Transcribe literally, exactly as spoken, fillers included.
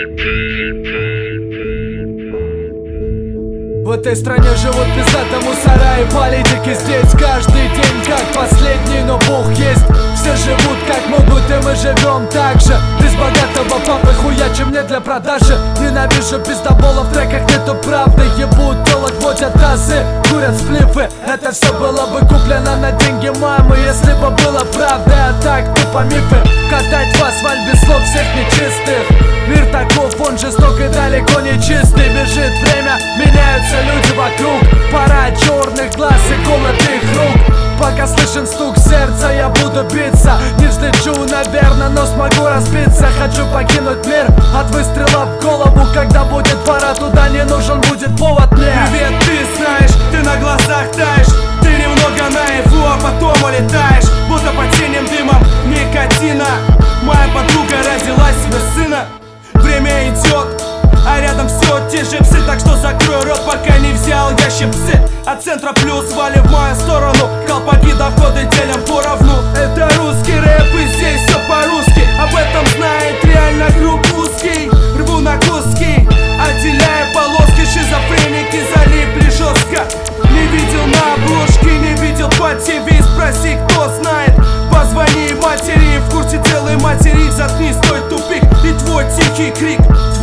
В этой стране живут пиздато мусора и политики. Здесь каждый день как последний, но Бог есть. Все живут как могут, и мы живем так же. Без богатого папы хуячим не для продажи. Ненавижу пиздобола, в треках нету правды. Ебут телок, водят тазы, курят сплифы. Это все было бы куплено на деньги мамы, если бы было правдой, а так тупо мифы. Катать в асфальт без слов всех нечистых. Мир таков, он жесток и далеко не чистый. Бежит время, меняются люди вокруг. Пора черных глаз и колотых рук. Пока слышен стук сердца, я буду биться. Не взлечу, наверное, но смогу разбиться. Хочу покинуть мир от выстрела в голову. Когда будет пора, туда не нужен будет повод мне. Привет, ты знаешь, ты на глазах таешь. Ты немного наяву, а потом улетаешь. Будто под синим дымом никотина. Моя подруга родила себе сына. Время идет, а рядом все те же псы. Так что закрой рот, пока не взял я щипцы. От центра плюс, вали в мою сторону. Колпаки, доходы делим поровну. Это русский рэп, и здесь все по-русски. Об этом знает реально круг узкий. Рву на куски, отделяя полоски. Шизофреники залипли жестко. Не видел на обложке, не видел по ТВ. Спроси, кто знает. Позвони матери, в курсе целой матери. Заткни, стой, тупик, и твой тихий крик.